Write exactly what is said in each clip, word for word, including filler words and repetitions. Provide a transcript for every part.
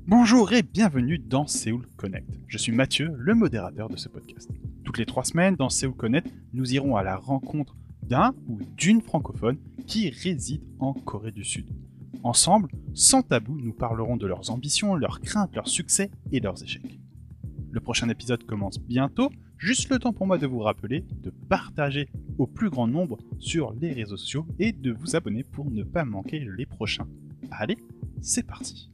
Bonjour et bienvenue dans Séoul Connect. Je suis Mathieu, le modérateur de ce podcast. Toutes les trois semaines, dans Séoul Connect, nous irons à la rencontre d'un ou d'une francophone qui réside en Corée du Sud. Ensemble, sans tabou, nous parlerons de leurs ambitions, leurs craintes, leurs succès et leurs échecs. Le prochain épisode commence bientôt, juste le temps pour moi de vous rappeler de partager au plus grand nombre sur les réseaux sociaux et de vous abonner pour ne pas manquer les prochains. Allez, c'est parti!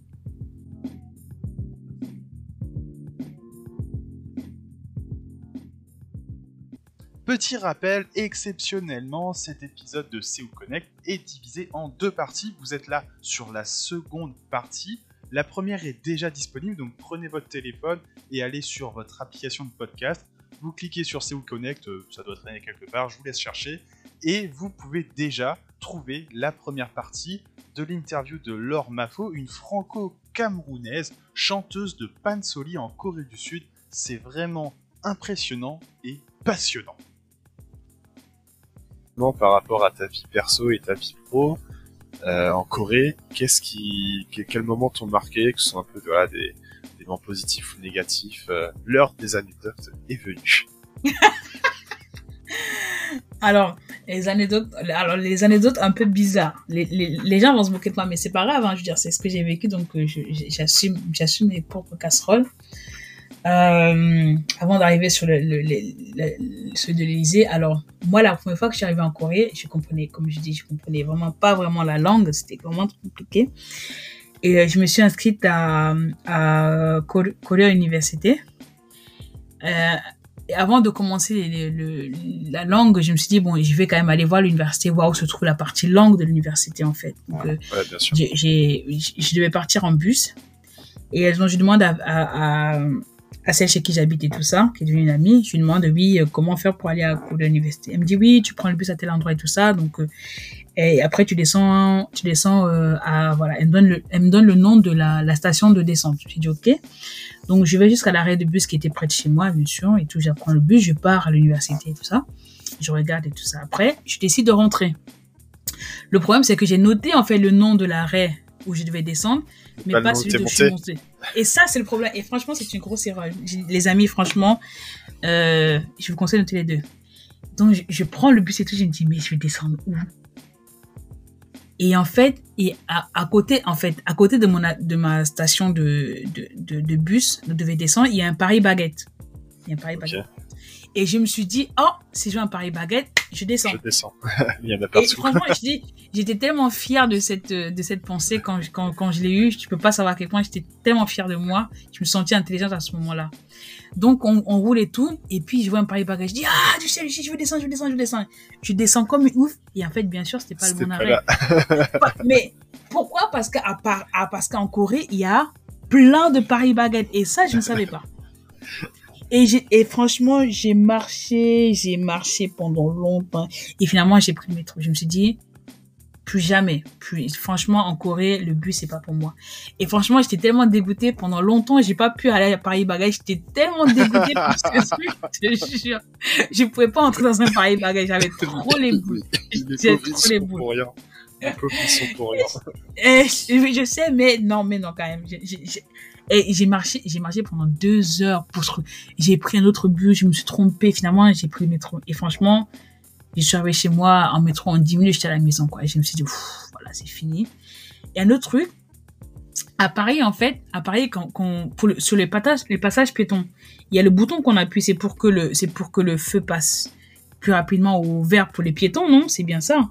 Petit rappel, exceptionnellement, cet épisode de Séoul Connect est divisé en deux parties. Vous êtes là sur la seconde partie. La première est déjà disponible, donc prenez votre téléphone et allez sur votre application de podcast. Vous cliquez sur Séoul Connect, ça doit traîner quelque part, je vous laisse chercher. Et vous pouvez déjà trouver la première partie de l'interview de Laure Mafo, une franco-camerounaise, chanteuse de Pansori en Corée du Sud. C'est vraiment impressionnant et passionnant. Par rapport à ta vie perso et ta vie pro euh, en Corée, qu'est-ce qui, quels moments t'ont marqué, que ce soit un peu voilà, des, des moments positifs ou négatifs, euh, l'heure des anecdotes est venue. Alors, les anecdotes, alors les anecdotes un peu bizarres. Les, les, les gens vont se moquer de moi, mais c'est pas grave, hein, je veux dire, c'est ce que j'ai vécu, donc je, j'assume, j'assume mes propres casseroles. Euh, avant d'arriver sur le, le, le, le, celui de l'Élysée, alors moi la première fois que je suis arrivée en Corée, je comprenais, comme je dis, je comprenais vraiment pas vraiment la langue, c'était vraiment compliqué. Et euh, je me suis inscrite à, à Korea Université. Euh, et avant de commencer le, le, la langue, je me suis dit bon, je vais quand même aller voir l'université, voir où se trouve la partie langue de l'université en fait. Donc, ouais, euh, ouais, bien sûr. J'ai, j'ai, je devais partir en bus. Et donc je demande à, à, à à celle chez qui j'habite et tout ça, qui est devenue une amie, je lui demande, oui, euh, comment faire pour aller à l'université. Elle me dit, oui, tu prends le bus à tel endroit et tout ça, donc, euh, et après, tu descends, tu descends, euh, à, voilà, elle me donne le, elle me donne le nom de la, la station de descente. Je lui dis, ok. Donc, je vais jusqu'à l'arrêt de bus qui était près de chez moi, bien sûr, et tout, j'apprends le bus, je pars à l'université et tout ça. Je regarde et tout ça. Après, je décide de rentrer. Le problème, c'est que j'ai noté, en fait, le nom de l'arrêt où je devais descendre, mais pas, pas celui de où je suis montée. Et ça, c'est le problème. Et franchement, c'est une grosse erreur. Les amis, franchement, euh, je vous conseille de noter les deux. Donc, je, je prends le bus et tout, je me dis, mais je vais descendre où? Et en fait, et à, à côté, en fait, à côté de mon, de ma station de, de, de, de bus, je devais descendre, il y a un Paris-Baguette. Il y a un Paris-Baguette. Okay. Et je me suis dit, oh, si je veux un Paris-Baguette, je descends. Je descends. Il y en a partout. Et franchement, je dis, j'étais tellement fière de cette, de cette pensée quand, quand, quand je l'ai eue. Tu peux pas savoir à quel point j'étais tellement fière de moi. Je me sentais intelligente à ce moment-là. Donc, on, on roule et tout. Et puis, je vois un Paris-Baguette. Je dis, ah, tu sais, je veux descendre, je veux descendre, je veux descendre. Je descends comme une ouf. Et en fait, bien sûr, c'était pas c'était le bon arrêt. Mais pourquoi? Parce qu'à part, à, parce qu'en Corée, il y a plein de Paris-Baguette. Et ça, je ne savais pas. Et, j'ai, et franchement, j'ai marché, j'ai marché pendant longtemps. Et finalement, j'ai pris le métro. Je me suis dit, plus jamais. Plus, franchement, en Corée, le bus, c'est pas pour moi. Et franchement, j'étais tellement dégoûtée. Pendant longtemps, j'ai pas pu aller à Paris-Baguette. J'étais tellement dégoûtée pour ce truc. Je te jure. Je pouvais pas entrer dans un Paris-Baguette. J'avais trop les boules. J'avais trop les boules. Pour rien. Les pauvres, ils sont pour rien. Et je, je sais, mais non, mais non, quand même. J'ai, j'ai, Et j'ai marché, j'ai marché pendant deux heures pour ce, j'ai pris un autre bus, je me suis trompée, finalement, j'ai pris le métro. Et franchement, je suis arrivée chez moi en métro en dix minutes, j'étais à la maison, quoi. Et je me suis dit, voilà, c'est fini. Et un autre truc, à Paris, en fait, à Paris, quand, quand, pour le, sur les passages, les passages piétons, il y a le bouton qu'on appuie, c'est pour que le, c'est pour que le feu passe plus rapidement au vert pour les piétons, non? C'est bien ça.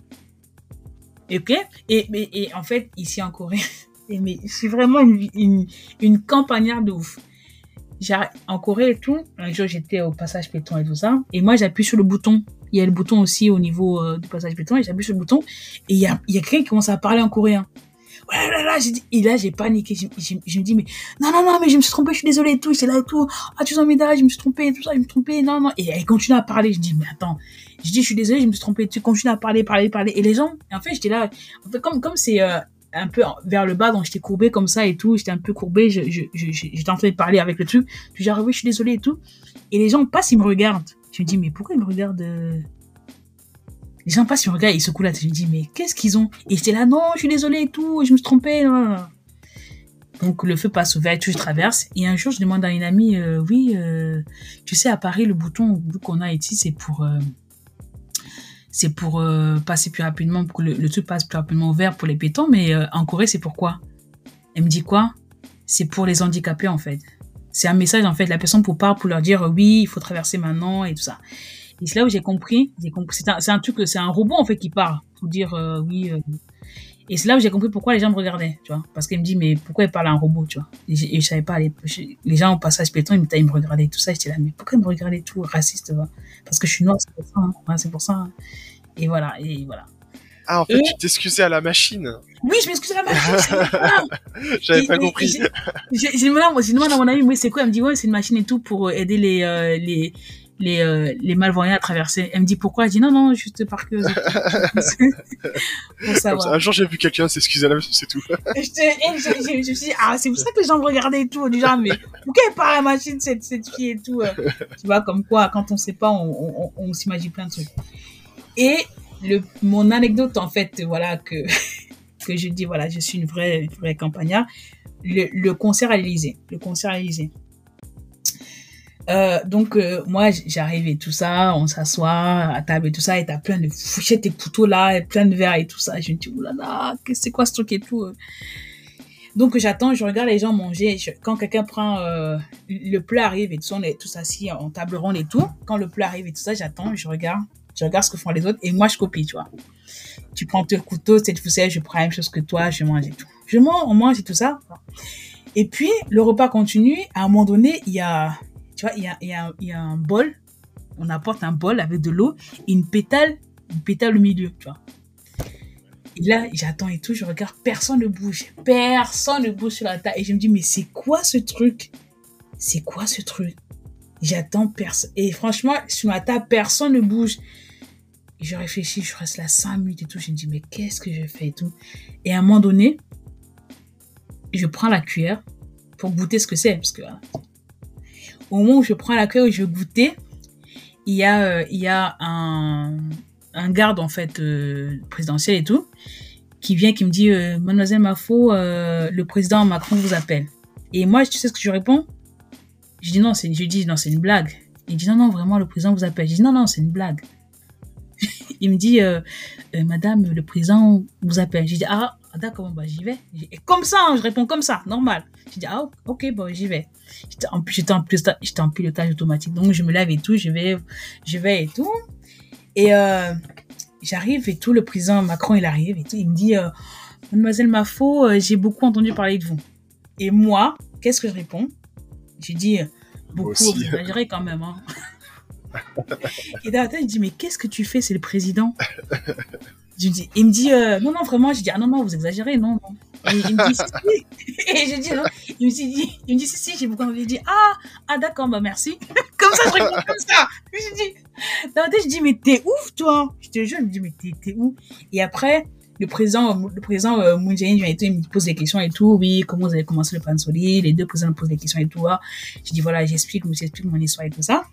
Ok? Et, et, et en fait, ici en Corée, Et mais je suis vraiment une, une, une campagnarde de ouf. J'ai, en Corée et tout, un jour j'étais au passage piéton et tout ça, et moi j'appuie sur le bouton. Il y a le bouton aussi au niveau euh, du passage piéton, et j'appuie sur le bouton, et il y a, il y a quelqu'un qui commence à parler en coréen. Ouais, là, là, j'ai dit, et là j'ai paniqué, je, je, je me dis, mais non, non, non, mais je me suis trompée, je suis désolée et tout, j'étais là et tout, ah, tu sens mes dates, je me suis trompée et tout ça, je me suis trompée, non, non, et elle continue à parler, je dis, mais attends, je dis, je suis désolée, je me suis trompée, tu continues à parler, parler, parler, et les gens, en fait, j'étais là, en fait, comme, comme c'est, euh, un peu vers le bas, donc j'étais courbée comme ça et tout, j'étais un peu courbée, je, je, je, j'étais en train de parler avec le truc, je dis, ah oui, je suis désolée et tout, et les gens passent, ils me regardent, je me dis, mais pourquoi ils me regardent, euh... les gens passent, ils me regardent, ils secouent la tête, je me dis, mais qu'est-ce qu'ils ont, et j'étais là, non, je suis désolée et tout, je me suis trompée, non, non, non. Donc, le feu passe ouvert et tout, je traverse. Et un jour, je demande à une amie, euh, oui, euh, tu sais, à Paris, le bouton qu'on a ici, c'est pour, euh, c'est pour euh, passer plus rapidement, pour que le, le truc passe plus rapidement au vert pour les piétons. Mais euh, en Corée, c'est pourquoi? Elle me dit quoi? C'est pour les handicapés, en fait. C'est un message, en fait, la personne pour part pour leur dire, euh, oui, il faut traverser maintenant et tout ça. Et c'est là où j'ai compris, j'ai compris, c'est un, c'est un truc, c'est un robot, en fait, qui parle pour dire, euh, oui, euh, et c'est là où j'ai compris pourquoi les gens me regardaient, tu vois. Parce qu'elle me dit, mais pourquoi il parle à un robot, tu vois. Et je, et je savais pas, les, les gens au passage piéton, ils me, ils me regardaient, tout ça. J'étais là, mais pourquoi ils me regardaient tout, raciste, tu vois. Parce que je suis noire, c'est pour ça, hein. Ouais, c'est pour ça. Hein. Et voilà, et voilà. Ah, en fait, et... tu t'excusais à la machine. Oui, je m'excusais à la machine. J'avais et, pas et, compris. J'ai demandé, demandé à mon ami, oui, c'est quoi? Elle me dit, ouais, c'est une machine et tout pour aider les, euh, les, les, euh, les malvoyants à traverser. Elle me dit pourquoi? Je dis non, non, juste par curiosité. Pour savoir. Ça, un jour, j'ai vu quelqu'un s'excuser à la machine, c'est tout. je, te, et je, je, je me suis dit, ah, c'est pour ça que les gens me regardaient et tout. Du genre, mais pourquoi elle parle à la machine, cette, cette fille et tout? Euh, tu vois, comme quoi, quand on sait pas, on, on, on, on s'imagine plein de trucs. Et le, mon anecdote, en fait, voilà, que, que je dis, voilà, je suis une vraie, une vraie campagnarde. Le, le concert à l'Élysée. Le concert à l'Élysée. Euh, donc euh, moi j'arrive et tout ça, on s'assoit à table et tout ça, et t'as plein de fourchettes et couteaux là, et plein de verres et tout ça. Je me dis oulala, c'est quoi ce truc et tout. Donc j'attends, je regarde les gens manger. Je, quand quelqu'un prend euh, le plat arrive et tout ça, on est tous assis en table ronde et tout. Quand le plat arrive et tout ça, j'attends, je regarde, je regarde ce que font les autres et moi je copie, tu vois. Tu prends ton couteau, cette fourchette, je prends la même chose que toi, je mange et tout. Je mange, on mange et tout ça. Et puis le repas continue. À un moment donné, il y a Tu vois, il y a, il y a, il y a un bol, on apporte un bol avec de l'eau, et une pétale, une pétale au milieu, tu vois. Et là, j'attends et tout, je regarde, personne ne bouge, personne ne bouge sur la table. Et je me dis, mais c'est quoi ce truc? C'est quoi ce truc? J'attends personne. Et franchement, sur la table, personne ne bouge. Et je réfléchis, je reste là cinq minutes et tout. Je me dis, mais qu'est-ce que je fais et tout? Et à un moment donné, je prends la cuillère pour goûter ce que c'est, parce que voilà. Au moment où je prends la cuillère et je veux goûter, il y a, euh, il y a un, un garde, en fait, euh, présidentiel et tout, qui vient, qui me dit, euh, Mademoiselle Mafo, euh, le président Macron vous appelle. Et moi, tu sais ce que je réponds? Je dis non, c'est, je dis non, c'est une blague. Il dit non, non, vraiment, le président vous appelle. Je dis non, non, c'est une blague. Il me dit, euh, euh, Madame, le président vous appelle. Je dis ah, d'accord, bah j'y vais. Et comme ça, hein, je réponds comme ça, normal. Je dis ah, ok, bon, j'y vais. J'étais en, j'étais en, j'étais en pilotage automatique, donc je me lève et tout, je vais, je vais et tout. Et euh, j'arrive et tout, le président Macron, il arrive et tout, il me dit, euh, Mademoiselle Mafo, euh, j'ai beaucoup entendu parler de vous. Et moi, qu'est-ce que je réponds? J'ai dit, beaucoup, vous exagérez quand même, hein. Et dans la tête, je dis, mais qu'est-ce que tu fais? C'est le président. Je dis, il me dit, euh, non, non, vraiment. Je dis, ah non, non, vous exagérez, non, non. Et il me dit, si, si. Et je dis, non. Il me dit, il me dit, si, si, j'ai beaucoup envie. Je dis, ah, ah, d'accord, bah, merci. Comme ça, je réponds comme ça. Je dis, dans la tête, je dis, mais t'es ouf, toi. Je te jure, je me dis, mais t'es, t'es ouf. Et après, le président, le président euh, Moon Jae-in vient et tout, il me pose des questions et tout. Oui, comment vous avez commencé le Pansori? Les deux présidents me posent des questions et tout. Hein. Je dis, voilà, j'explique, je j'explique mon histoire et tout ça.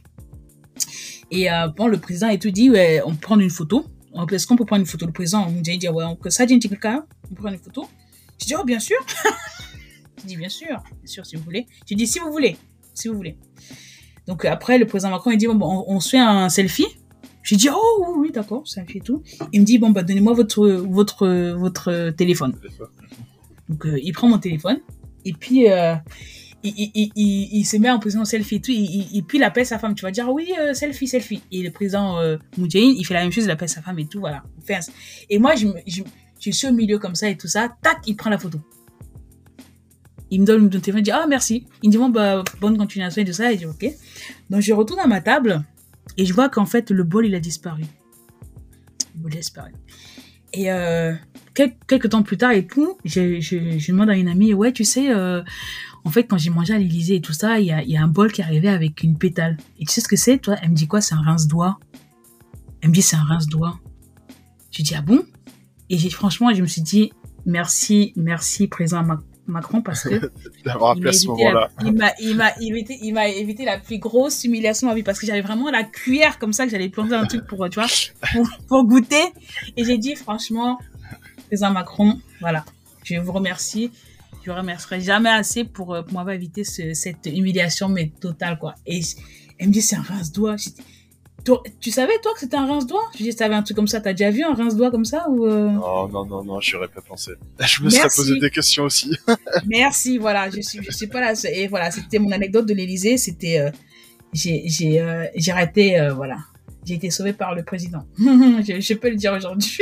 Et euh, bon, le président et tout dit, ouais, on peut prendre une photo. Est-ce qu'on peut prendre une photo? Le président Moon Jae-in dit, ouais, on peut ça, dit quelqu'un, on peut prendre une photo. Je dis, oh, bien sûr. Je dis, bien sûr, bien sûr, si vous voulez. Je dis, si vous voulez, si vous voulez. Donc après, le président Macron, il dit, bon, on, on se fait un selfie. J'ai dit, oh, oui, oui, d'accord, selfie et tout. Il me dit, bon, bah, donnez-moi votre, votre, votre téléphone. Donc, euh, il prend mon téléphone. Et puis, euh, il, il, il, il, il se met en position selfie et tout. Il, il, il puis il appelle sa femme. Tu vas dire, oui, euh, selfie, selfie. Et le président euh, Moon Jae-in, il fait la même chose, il appelle sa femme et tout, voilà. Enfin, et moi, je, je, je suis au milieu comme ça et tout ça. Tac, il prend la photo. Il me donne mon téléphone, il dit, ah, merci. Il me dit, bon, bah, bonne continuation et tout ça. Et je dis, ok. Donc, je retourne à ma table et je vois qu'en fait, le bol, il a disparu. Le bol a disparu. Et euh, quel, quelques temps plus tard et tout, je, je, je demande à une amie, ouais, tu sais, euh, en fait, quand j'ai mangé à l'Élysée et tout ça, il y a, y a un bol qui est arrivé avec une pétale. Et tu sais ce que c'est, toi? Elle me dit quoi? C'est un rince-doigt. Elle me dit, c'est un rince-doigt. Je dis, ah bon? Et j'ai, franchement, je me suis dit, merci, merci, président Macron, parce que d'avoir appelé à ce moment-là. La, il m'a, il m'a évité, il m'a évité la plus grosse humiliation de ma vie, parce que j'avais vraiment la cuillère comme ça que j'allais planter un truc pour, tu vois, pour, pour goûter. Et j'ai dit, franchement, président Macron, voilà, je vous remercie. je remercierai jamais assez pour, pour m'avoir évité ce, cette humiliation, mais totale, quoi. Et elle me dit, c'est un rince-doigt. Je dis, tu savais, toi, que c'était un rince-doigt? Je dis, t'avais un truc comme ça, t'as déjà vu un rince-doigt comme ça ou euh... Non, non, non, non, j'y aurais pas pensé. Je me serais posé des questions aussi. Merci, voilà, je suis, je suis pas là. Et voilà, c'était mon anecdote de l'Élysée. C'était, euh, j'ai, j'ai, euh, j'ai arrêté, euh, voilà, j'ai été sauvée par le président. je, je peux le dire aujourd'hui.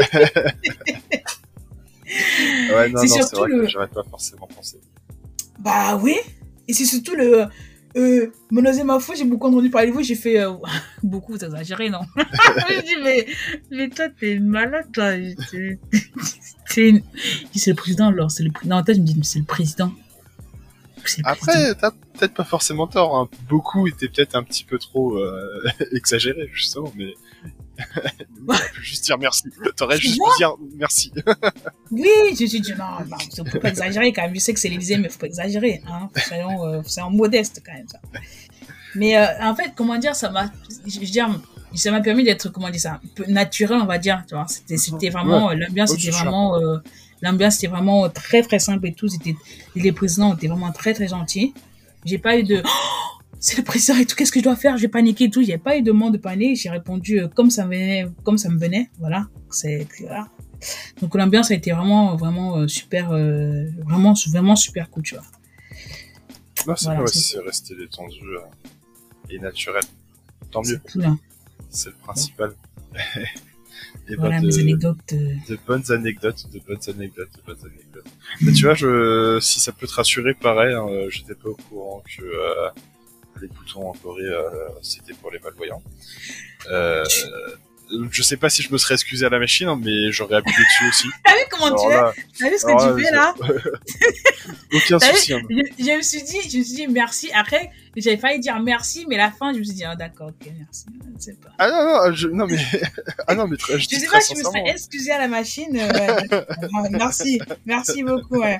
Ouais, non, c'est non, c'est vrai le... que j'aurais pas forcément pensé. Bah oui, et c'est surtout le euh, menacer ma foi, j'ai beaucoup entendu parler de vous, j'ai fait euh, beaucoup, c'est exagéré, non? Je dis, mais, mais toi, t'es malade, toi. C'est, c'est, c'est le président, alors, c'est le président. En tête, je me dis, mais c'est le président. C'est le Après, président. T'as peut-être pas forcément tort, hein. Beaucoup étaient peut-être un petit peu trop euh, exagérés, justement, mais. T'aurais pu juste dire merci. T'aurais juste pu dire merci. Oui, je suis dit, non, non, faut pas exagérer quand même. Je sais que c'est l'Élysée, mais faut pas exagérer, hein. Soyons, euh, soyons modestes quand même, ça. Mais, euh, en fait, comment dire, ça m'a, je veux dire, ça m'a permis d'être, comment dire ça, un peu naturel, on va dire, tu vois. C'était, c'était vraiment, ouais. l'ambiance, c'était vraiment, euh, l'ambiance, c'était vraiment très, très simple et tout. C'était, les présidents étaient vraiment très, très gentils. J'ai pas eu de, oh, c'est le président et tout, qu'est-ce que je dois faire? Je vais paniquer et tout. Il n'y a pas eu de moment de panique. J'ai répondu euh, comme ça me venait, comme ça me venait. Voilà. C'est, voilà. Donc, l'ambiance a été vraiment, vraiment euh, super, euh, vraiment, vraiment super cool, tu vois. Non, c'est voilà, pas aussi, c'est resté détendu euh, et naturel. Tant mieux. C'est, tout, c'est le principal. Et voilà, bah de, mes anecdotes. Euh... De bonnes anecdotes, de bonnes anecdotes, de bonnes anecdotes. Mais tu vois, je, si ça peut te rassurer, pareil, hein, j'étais pas au courant que, euh, les boutons en Corée, euh, c'était pour les malvoyants. Euh, je sais pas si je me serais excusé à la machine, hein, mais j'aurais appuyé dessus aussi. T'as vu comment alors tu là, es? T'as vu ce que alors, tu fais là? Aucun souci. Hein. Je, je me suis dit, je me suis dit merci. Après, j'avais failli dire merci, mais la fin, je me suis dit, ah, d'accord, ok, merci. Je sais pas. Ah non, non, je, non, mais, ah non, mais très, je, je sais pas si je me serais excusé à la machine. Euh, ouais. Merci, merci beaucoup, ouais.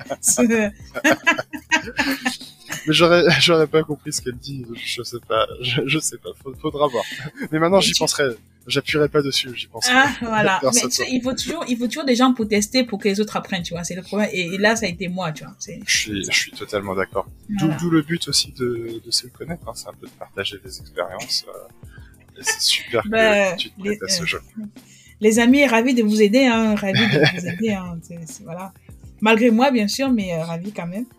Mais j'aurais, j'aurais pas compris ce qu'elle dit. Je sais pas, je, je sais pas. Faudra voir. Mais maintenant, j'y tu... penserai. J'appuierai pas dessus, j'y penserai. Ah, voilà. Mais tu sais, il faut toujours, il faut toujours des gens pour tester pour que les autres apprennent, tu vois. C'est le problème. Et, et là, ça a été moi, tu vois. C'est, je suis, je suis totalement d'accord. Voilà. D'où, d'où le but aussi de, de se connaître, hein. C'est un peu de partager des expériences. Euh, et c'est super bah, que tu te prêtes les, à ce euh, jeu. Les amis, ravis de vous aider, hein. Ravis de vous aider, hein. C'est, c'est, voilà. Malgré moi, bien sûr, mais euh, ravis quand même.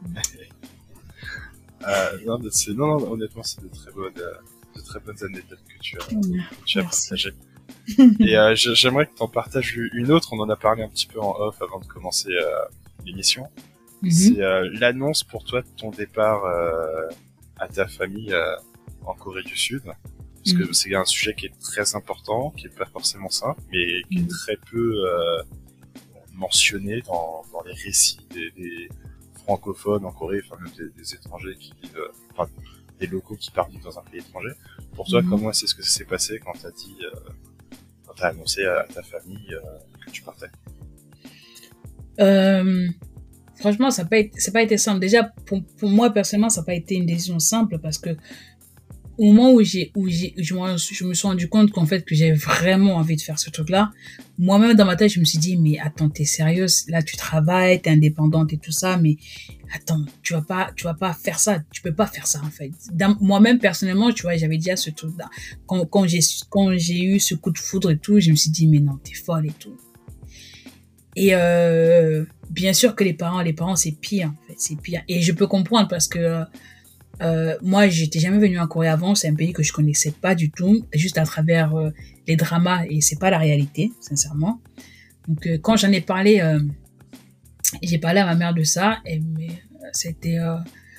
Euh, non, c'est, non, non, honnêtement, c'est de très bonnes, euh, de très bonnes anecdotes que tu as, mmh, que tu as partagées. Et euh, j'aimerais que tu en partages une autre. On en a parlé un petit peu en off avant de commencer euh, l'émission. Mmh. C'est euh, l'annonce pour toi de ton départ euh, à ta famille euh, en Corée du Sud. Parce mmh. que c'est un sujet qui est très important, qui est pas forcément simple, mais qui mmh. est très peu euh, mentionné dans, dans les récits des, des francophones en Corée, enfin même des, des étrangers qui vivent, euh, enfin des locaux qui partent vivre dans un pays étranger. Pour toi, mmh. comment est-ce que ça s'est passé quand t'as dit, euh, quand t'as annoncé à ta famille euh, que tu partais? euh, Franchement, ça n'a pas été, ça n'a pas été simple. Déjà, pour, pour moi personnellement, ça n'a pas été une décision simple parce que au moment où j'ai, où j'ai, je, je me suis rendu compte qu'en fait, que j'avais vraiment envie de faire ce truc-là, moi-même dans ma tête, je me suis dit, mais attends, t'es sérieuse? Là, tu travailles, t'es indépendante et tout ça, mais attends, tu vas pas, tu vas pas faire ça. Tu peux pas faire ça, en fait. Dans, moi-même, personnellement, tu vois, j'avais déjà ce truc-là. Quand, quand j'ai, quand j'ai eu ce coup de foudre et tout, je me suis dit, mais non, t'es folle et tout. Et, euh, bien sûr que les parents, les parents, c'est pire, en fait, c'est pire. Et je peux comprendre parce que, Euh, moi, j'étais jamais venue en Corée avant. C'est un pays que je connaissais pas du tout, juste à travers euh, les dramas, et c'est pas la réalité, sincèrement. Donc, euh, quand j'en ai parlé, euh, j'ai parlé à ma mère de ça, et mais euh, c'était, euh,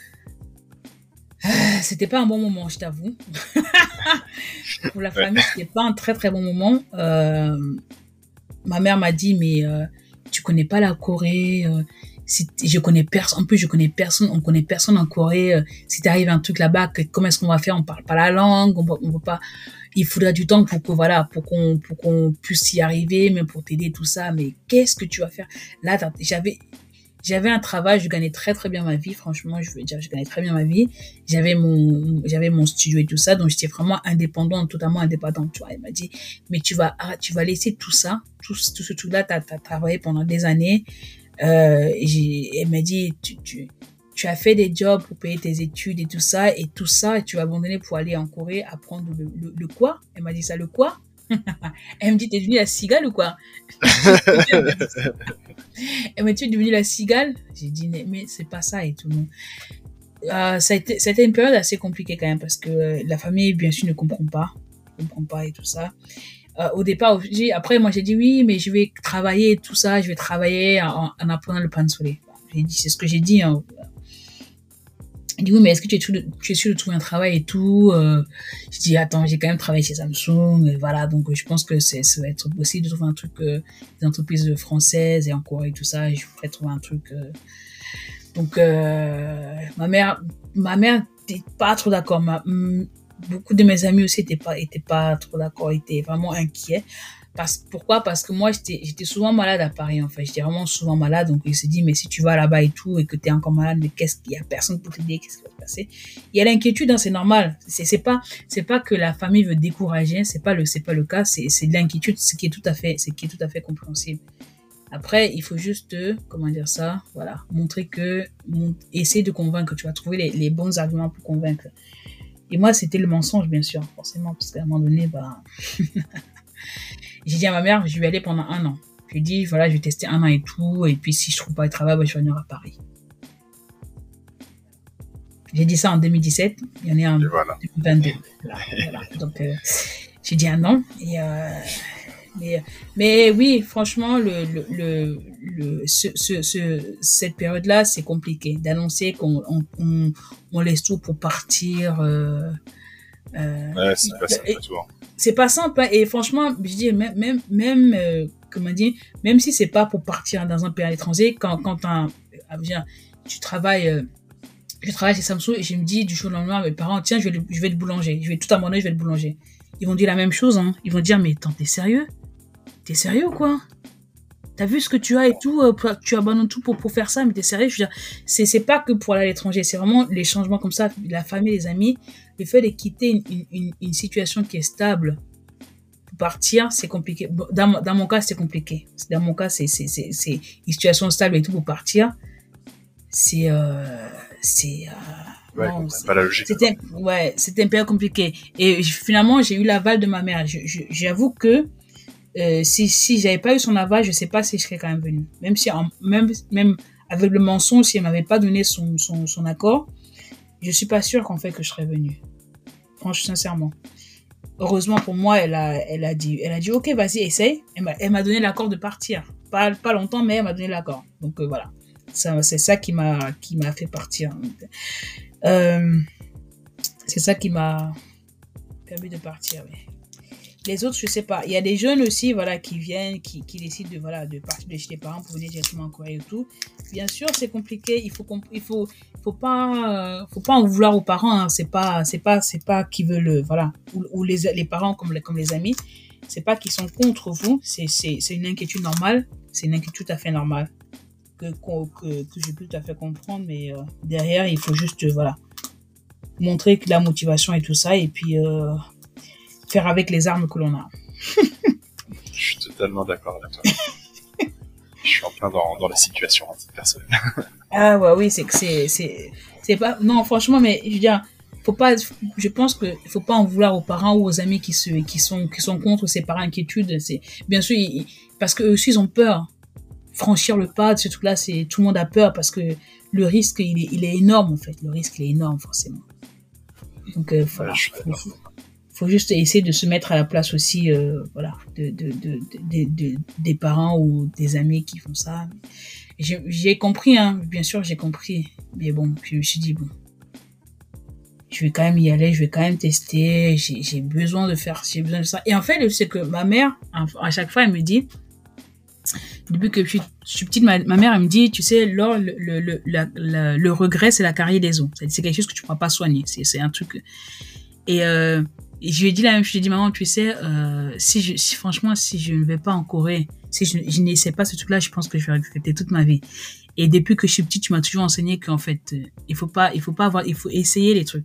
euh, c'était pas un bon moment, je t'avoue. Pour la famille, c'était pas un très très bon moment. Euh, ma mère m'a dit, mais euh, tu connais pas la Corée. Euh, Si je connais personne, en plus je connais personne, on connaît personne en Corée. Euh, si t'arrive un truc là-bas, que, comment est-ce qu'on va faire? On parle pas la langue, on, on peut pas. Il faudra du temps pour que voilà, pour qu'on, pour qu'on puisse y arriver, même pour t'aider tout ça. Mais qu'est-ce que tu vas faire? Là, j'avais, j'avais un travail, je gagnais très très bien ma vie. Franchement, je veux dire, je gagnais très bien ma vie. J'avais mon, j'avais mon studio et tout ça, donc j'étais vraiment indépendante, totalement indépendante. Tu vois, elle m'a dit, mais tu vas, tu vas laisser tout ça, tout, tout ce truc-là, t'as, t'as travaillé pendant des années. Euh, j'ai, elle m'a dit, tu, tu, tu as fait des jobs pour payer tes études et tout ça, et tout ça, et tu vas abandonner pour aller en Corée apprendre le, le, le quoi? Elle m'a dit ça, le quoi? Elle me dit, t'es devenue la cigale ou quoi? Elle m'a dit, tu es devenue la cigale? J'ai dit, mais c'est pas ça et tout. Non. Euh, ça a été, ça a été une période assez compliquée quand même, parce que euh, la famille, bien sûr, ne comprend pas, ne comprend pas et tout ça. Euh, au départ, j'ai, après, moi, j'ai dit oui, mais je vais travailler et tout ça, je vais travailler en, en apprenant le pain soleil. J'ai dit, c'est ce que j'ai dit, hein. Il dit oui, mais est-ce que tu es, sûr de, tu es sûr de trouver un travail et tout? Euh, je dis attends, j'ai quand même travaillé chez Samsung, et voilà, donc je pense que c'est, ça va être possible de trouver un truc, euh, des entreprises françaises et en Corée et tout ça, et je pourrais trouver un truc. Euh... Donc euh, ma mère, ma mère n'était pas trop d'accord. Ma, m- beaucoup de mes amis aussi étaient pas, étaient pas trop d'accord, étaient vraiment inquiets. Parce, pourquoi? Parce que moi, j'étais, j'étais souvent malade à Paris, en fait. J'étais vraiment souvent malade. Donc, il s'est dit, mais si tu vas là-bas et tout, et que t'es encore malade, mais qu'est-ce qu'il y a personne pour t'aider, qu'est-ce qui va se passer? Il y a l'inquiétude, hein, c'est normal. C'est, c'est pas, c'est pas que la famille veut décourager, c'est pas le, c'est pas le cas, c'est, c'est de l'inquiétude, ce qui est tout à fait, c'est qui est tout à fait compréhensible. Après, il faut juste, comment dire ça, voilà, montrer que, mon, essayer de convaincre, tu vas trouver les, les bons arguments pour convaincre. Et moi, c'était le mensonge, bien sûr, forcément, parce qu'à un moment donné, bah, j'ai dit à ma mère, je vais aller pendant un an. Je lui ai dit, voilà, je vais tester un an et tout, et puis si je trouve pas de travail, bah, je vais venir à Paris. J'ai dit ça en deux mille dix-sept, il y en est en voilà. deux mille vingt-deux. Voilà, voilà. Donc, euh, j'ai dit un an, et euh, mais, mais oui, franchement, le, le, le, le, ce, ce, ce, cette période-là, c'est compliqué d'annoncer qu'on on, on, on laisse tout pour partir. Euh, euh, ouais, c'est pas simple tout. Hein. C'est pas simple, hein, et franchement, je dis même, même, même, euh, comment dire, même si c'est pas pour partir dans un pays à l'étranger, quand, quand un, euh, tu travailles, euh, je travaille chez Samsung et je me dis du jour au lendemain à mes parents, tiens, je vais, je vais être boulanger, je vais tout abandonner, je vais être boulanger. Ils vont dire la même chose, hein. Ils vont dire, mais attends, t'es sérieux? T'es sérieux ou quoi? T'as vu ce que tu as et tout, euh, tu abandonnes tout pour, pour faire ça, mais t'es sérieux? Je veux dire, c'est, c'est pas que pour aller à l'étranger, c'est vraiment les changements comme ça, la famille, les amis, le fait de quitter une, une, une situation qui est stable pour partir, c'est compliqué. Dans, dans mon cas, c'est compliqué. Dans mon cas, c'est, c'est, c'est, c'est une situation stable et tout pour partir. C'est, euh, c'est, euh, ouais, non, c'est pas la logique. C'était, ouais, c'était un peu compliqué. Et finalement, j'ai eu l'aval de ma mère. Je, je, j'avoue que, Euh, si si j'avais pas eu son aval, je sais pas si je serais quand même venue. Même si en, même même avec le mensonge, si elle m'avait pas donné son son son accord, je suis pas sûre qu'en fait que je serais venue. Franchement, sincèrement. Heureusement pour moi, elle a elle a dit elle a dit OK, vas-y, essaye. Elle m'a elle m'a donné l'accord de partir. Pas pas longtemps, mais elle m'a donné l'accord. Donc euh, voilà. Ça c'est ça qui m'a qui m'a fait partir. Euh, c'est ça qui m'a permis de partir, oui. Les autres, je sais pas. Il y a des jeunes aussi, voilà, qui viennent, qui, qui décident de, voilà, de partir de chez les parents pour venir directement en Corée et tout. Bien sûr, c'est compliqué. Il faut, il faut, faut pas, euh, faut pas en vouloir aux parents, hein. C'est pas, c'est pas, c'est pas qu'ils veulent, voilà, ou, ou les, les parents comme les, comme les amis. C'est pas qu'ils sont contre vous. C'est, c'est, c'est une inquiétude normale. C'est une inquiétude tout à fait normale. Que, que, que je peux tout à fait comprendre, mais, euh, derrière, il faut juste, euh, voilà, montrer que la motivation et tout ça, et puis, euh, faire avec les armes que l'on a. Je suis totalement d'accord avec toi. Je suis en plein dans, dans la situation personnelle. Ah ouais, oui, c'est que c'est, c'est, c'est pas, non, franchement, mais je veux dire, faut pas, je pense que faut pas en vouloir aux parents ou aux amis qui se, qui sont, qui sont contre ces parents inquiétudes. C'est, bien sûr, ils, parce qu'eux aussi, ils ont peur. Franchir le pas de ce truc-là, c'est, tout le monde a peur parce que le risque, il est, il est énorme, en fait. Le risque, il est énorme, forcément. Donc, euh, voilà. Ouais, faut, faut juste essayer de se mettre à la place aussi, euh, voilà, de, de, de, de, de, des parents ou des amis qui font ça. J'ai, j'ai compris, hein, bien sûr, j'ai compris. Mais bon, je me suis dit, bon, je vais quand même y aller, je vais quand même tester, j'ai, j'ai besoin de faire, j'ai besoin de ça. Et en fait, c'est que ma mère, à chaque fois, elle me dit, depuis que je suis, je suis petite, ma, ma mère, elle me dit, tu sais, Laure, le, le, le, la, la, le regret, c'est la carie des os. C'est, c'est quelque chose que tu ne pourras pas soigner. C'est, c'est un truc. Et, euh, et je lui ai dit la même chose, je lui ai dit, maman, tu sais, euh, si je, si, franchement, si je ne vais pas en Corée, si je, je n'essaie pas ce truc-là, je pense que je vais regretter toute ma vie. Et depuis que je suis petite, tu m'as toujours enseigné qu'en fait, euh, il faut pas, il faut pas avoir, il faut essayer les trucs.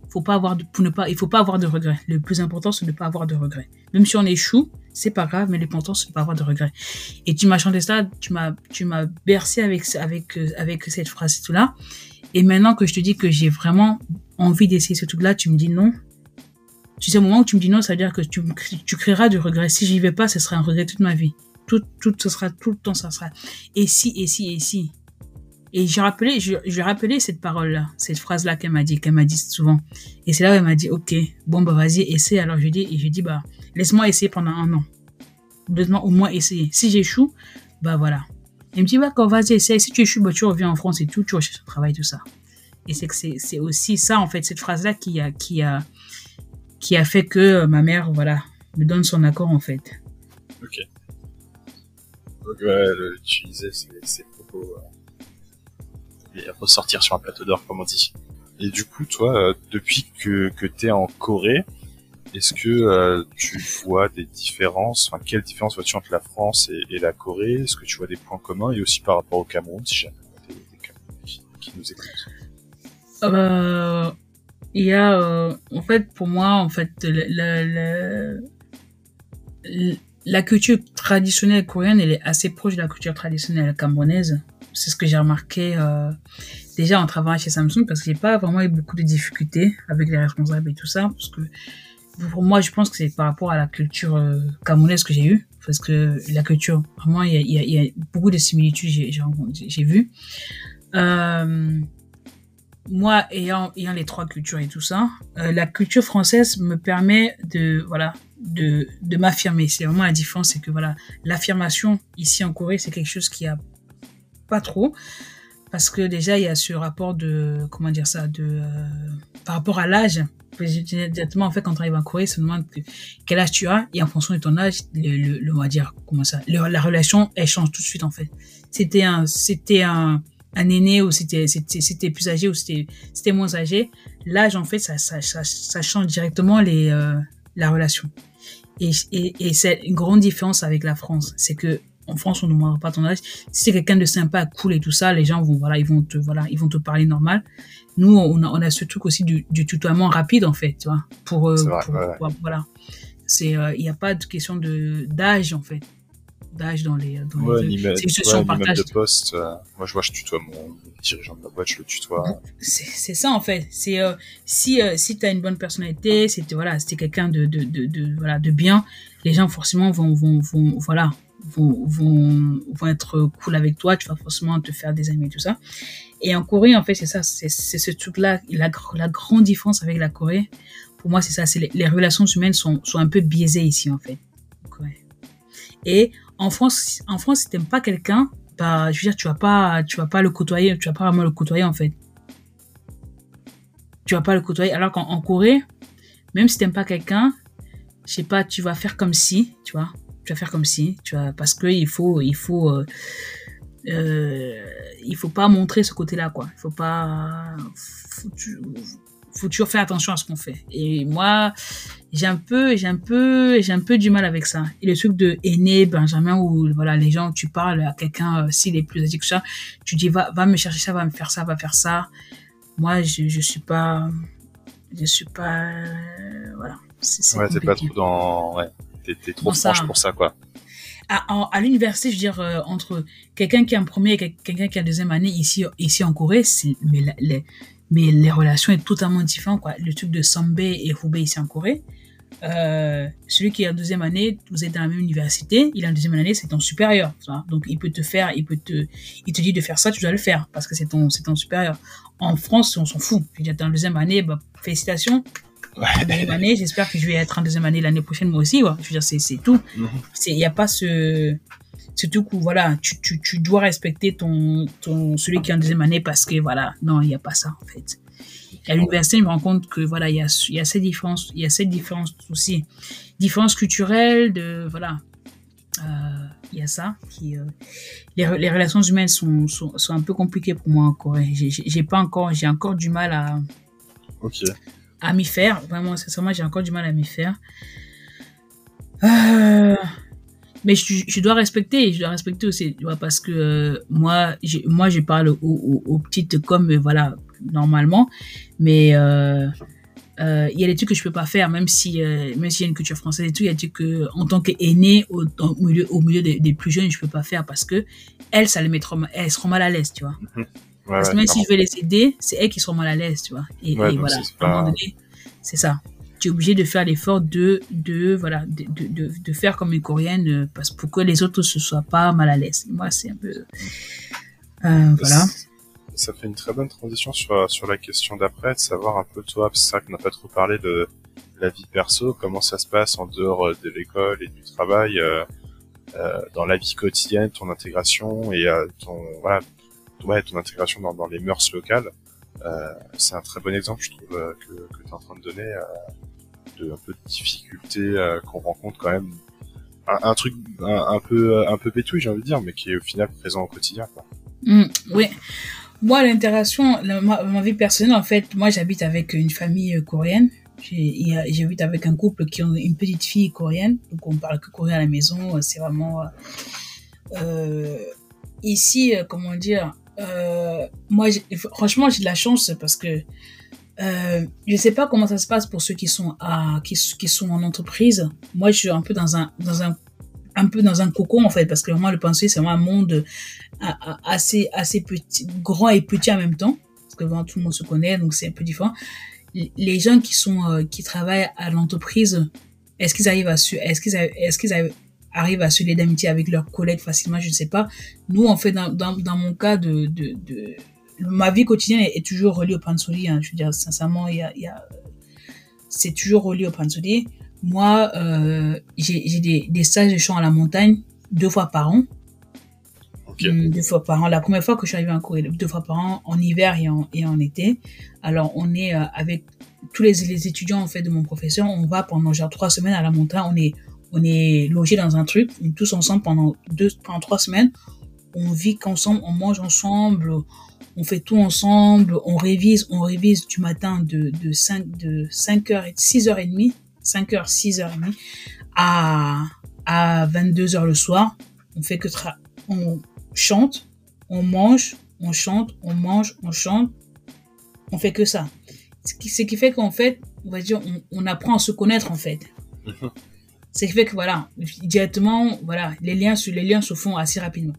faut pas avoir de, pour ne pas, il faut pas avoir de regrets. Le plus important, c'est de ne pas avoir de regrets. Même si on échoue, c'est pas grave, mais l'important, c'est de ne pas avoir de regrets. Et tu m'as chanté ça, tu m'as, tu m'as bercé avec, avec, avec cette phrase tout là. Et maintenant que je te dis que j'ai vraiment envie d'essayer ce truc-là, tu me dis non. Tu sais, au moment où tu me dis non, ça veut dire que tu, tu créeras du regret. Si j'y vais pas, ce sera un regret toute ma vie. Tout, tout, ce sera, tout le temps, ça sera. Et si, et si, et si. Et j'ai rappelé, je, je rappelé cette parole-là, cette phrase-là qu'elle m'a dit, qu'elle m'a dit souvent. Et c'est là où elle m'a dit, ok, bon, bah, vas-y, essaie. Alors, je dis, et je dis, bah, laisse-moi essayer pendant un an. Laisse-moi au moins essayer. Si j'échoue, bah, voilà. Elle me dit, bah, quand vas-y, essaie. Si tu échoues, bah, tu reviens en France et tout, tu recherches un travail, tout ça. Et c'est que c'est, c'est aussi ça, en fait, cette phrase-là qui a, qui a, qui a fait que ma mère, voilà, me donne son accord, en fait. Ok. Donc, ouais, l'utiliser, c'est, c'est propos, euh... et ressortir sur un plateau d'or, comme on dit. Et du coup, toi, euh, depuis que, que t'es en Corée, est-ce que euh, tu vois des différences, enfin, quelle différence vois-tu entre la France et, et la Corée? Est-ce que tu vois des points communs? Et aussi par rapport au Cameroun, si jamais des, des Camerounais qui, qui nous écoutent. Euh, il y a, euh, en fait, pour moi, en fait, la, la, la, la culture traditionnelle coréenne, elle est assez proche de la culture traditionnelle camerounaise. C'est ce que j'ai remarqué euh, déjà en travaillant chez Samsung, parce que j'ai pas vraiment eu beaucoup de difficultés avec les responsables et tout ça, parce que pour moi, je pense que c'est par rapport à la culture euh, camerounaise que j'ai eue, parce que la culture, vraiment, il y a, il y a, il y a beaucoup de similitudes, j'ai, j'ai, j'ai vu. Euh, moi, ayant, ayant les trois cultures et tout ça, euh, la culture française me permet de, voilà, de, de m'affirmer. C'est vraiment la différence, c'est que voilà, l'affirmation ici en Corée, c'est quelque chose qui a pas trop, parce que déjà il y a ce rapport de, comment dire ça, de euh, par rapport à l'âge. Directement, en fait, quand on arrive en Corée, ça demande que, quel âge tu as, et en fonction de ton âge, le, le, le on va dire comment ça, le, la relation elle change tout de suite, en fait. C'était un c'était un un aîné, ou c'était c'était c'était plus âgé, ou c'était c'était moins âgé, l'âge, en fait, ça ça ça, ça change directement les euh, la relation. Et et et c'est une grande différence avec la France, c'est que en France, on ne demandera pas ton âge. Si c'est quelqu'un de sympa, cool et tout ça, les gens vont, voilà, ils vont te, voilà, ils vont te parler normal. Nous, on a, on a ce truc aussi du, du tutoiement rapide, en fait, tu vois. Pour, euh, vrai, pour, ouais. pour, voilà. C'est, euh, il n'y a pas de question de, d'âge, en fait. D'âge dans les, dans ouais, les, ni même, c'est juste ouais, si on ni même partage. de poste. Euh, moi, je vois, je tutoie mon, mon dirigeant de la boîte, je le tutoie. C'est, c'est ça, en fait. C'est, euh, si, euh, si t'as une bonne personnalité, c'est, voilà, si t'es quelqu'un de, de, de, de, voilà, de bien, les gens, forcément, vont, vont, vont, voilà, vont, vont, vont être cool avec toi, tu vas forcément te faire des amis et tout ça. Et en Corée, en fait, c'est ça, c'est, c'est ce truc-là, la, la grande différence avec la Corée, pour moi, c'est ça, c'est les, les relations humaines sont, sont un peu biaisées ici, en fait. Ouais. Et en France, en France, si t'aimes pas quelqu'un, bah, je veux dire, tu vas pas, tu vas pas le côtoyer, tu vas pas vraiment le côtoyer, en fait. Tu vas pas le côtoyer, alors qu'en en Corée, même si t'aimes pas quelqu'un, je sais pas, tu vas faire comme si, tu vois, tu vas faire comme si, tu vois, parce que il faut, il faut, euh, euh, il faut pas montrer ce côté-là, quoi. Il faut pas, faut, faut toujours faire attention à ce qu'on fait. Et moi, j'ai un peu, j'ai un peu, j'ai un peu du mal avec ça. Et le truc de aîné, Benjamin, où voilà, les gens, tu parles à quelqu'un, euh, s'il est plus âgé que ça, tu dis va, va me chercher ça, va me faire ça, va faire ça. Moi, je, je suis pas, je suis pas, euh, voilà. C'est, c'est ouais, compliqué. t'es pas trop dans, ouais, t'es, t'es trop Bon, franche ça, pour ça, quoi. À, en, à l'université, je veux dire, euh, entre quelqu'un qui est en première et quelqu'un qui est en deuxième année ici, ici en Corée, c'est, mais, la, les, mais les relations sont totalement différentes, quoi. Le truc de Sambe et Hubei ici en Corée, euh, celui qui est en deuxième année, vous êtes dans la même université, il est en deuxième année, c'est ton supérieur, tu vois. Donc, il peut te faire, il peut te, il te dit de faire ça, tu dois le faire, parce que c'est ton, c'est ton supérieur. En France, on s'en fout. Je veux dire, t'es en deuxième année, bah, félicitations. Ouais. En deuxième année, j'espère que je vais être en deuxième année l'année prochaine, moi aussi, ouais. Je veux dire, c'est, c'est tout. Mm-hmm. C'est, il y a pas ce, ce truc où, voilà, tu, tu, tu dois respecter ton, ton, celui qui est en deuxième année parce que, voilà, non, il y a pas ça, en fait. Et à l'université, je me rends compte que, voilà, il y a, il y a cette différence, il y a cette différence aussi. Différence culturelle de, voilà, euh, il y a ça qui, euh, les, les relations humaines sont, sont, sont un peu compliquées pour moi en Corée. J'ai, j'ai, j'ai pas encore, j'ai encore du mal à, ok. à m'y faire. Vraiment, sincèrement, j'ai encore du mal à m'y faire. Euh, mais je, je dois respecter, je dois respecter aussi, tu vois, parce que euh, moi, j'ai, moi, je parle aux, aux, aux petites comme, euh, voilà, normalement, mais euh, euh, il y a des trucs que je peux pas faire, même si, euh, même s'il y a une culture française et tout, il y a des trucs que, en tant qu'aînée, au, au milieu, au milieu des, des plus jeunes, je peux pas faire parce que elles, ça les mettra, elles seront mal à l'aise, tu vois. Ouais, parce que ouais, même clairement. si je vais les aider, c'est elles qui seront mal à l'aise, tu vois. Et, Ouais, et donc voilà, c'est à un moment pas- donné, c'est ça. Tu es obligé de faire l'effort de, de, voilà, de, de, de, de faire comme une coréenne, euh, parce, pour que les autres se soient pas mal à l'aise. Moi, c'est un peu, euh, voilà. Ça fait une très bonne transition sur, sur la question d'après, de savoir un peu toi, parce que c'est vrai qu'on n'a pas trop parlé de la vie perso, comment ça se passe en dehors de l'école et du travail, euh, euh, dans la vie quotidienne, ton intégration et euh, ton voilà, ouais, ton intégration dans, dans les mœurs locales. Euh, c'est un très bon exemple, je trouve, euh, que, que tu es en train de donner, euh, de un peu de difficultés euh, qu'on rencontre quand même. Un, un truc un, un peu un peu pétouille, j'ai envie de dire, mais qui est au final présent au quotidien, quoi. Mmh, oui. Moi, l'interaction, la, ma, ma vie personnelle, en fait, moi, j'habite avec une famille euh, coréenne. J'ai, j'habite avec un couple qui ont une petite fille coréenne. Donc, on parle que coréen à la maison. C'est vraiment... Euh, ici, euh, comment dire... Euh, moi, j'ai, franchement, j'ai de la chance parce que euh, je sais pas comment ça se passe pour ceux qui sont, à, qui, qui sont en entreprise. Moi, je suis un peu dans un... Dans un un peu dans un cocon en fait, parce que vraiment le pensée c'est vraiment un monde assez assez petit, grand et petit en même temps, parce que vraiment tout le monde se connaît, donc c'est un peu différent. Les gens qui sont euh, qui travaillent à l'entreprise, est-ce qu'ils arrivent à su est-ce qu'ils arrivent, est-ce qu'ils arrivent, arrivent à se lier d'amitié avec leurs collègues facilement, je ne sais pas. Nous en fait dans dans, dans mon cas de, de de ma vie quotidienne est, est toujours reliée au pansori, hein. Je veux dire sincèrement, il y a il y a c'est toujours relié au pansori. Moi, euh, j'ai, j'ai des, des stages de chant à la montagne deux fois par an. Okay. Deux fois par an. La première fois que je suis arrivée en Corée, deux fois par an, en hiver et en, et en été. Alors, on est euh, avec tous les, les étudiants en fait de mon professeur. On va pendant genre trois semaines à la montagne. On est, on est logés dans un truc, on est tous ensemble pendant deux, pendant trois semaines. On vit qu'ensemble, on mange ensemble, on fait tout ensemble, on révise, on révise du matin de de cinq de cinq heures et six heures trente. cinq heures, six heures trente à, à vingt-deux heures le soir. On fait que tra- on chante, on mange, on chante, on mange, on chante. On fait que ça. Ce qui, ce qui fait qu'en fait, on va dire, on, on apprend à se connaître en fait. Mm-hmm. Ce qui fait que voilà, directement, voilà, les liens, les liens se font assez rapidement.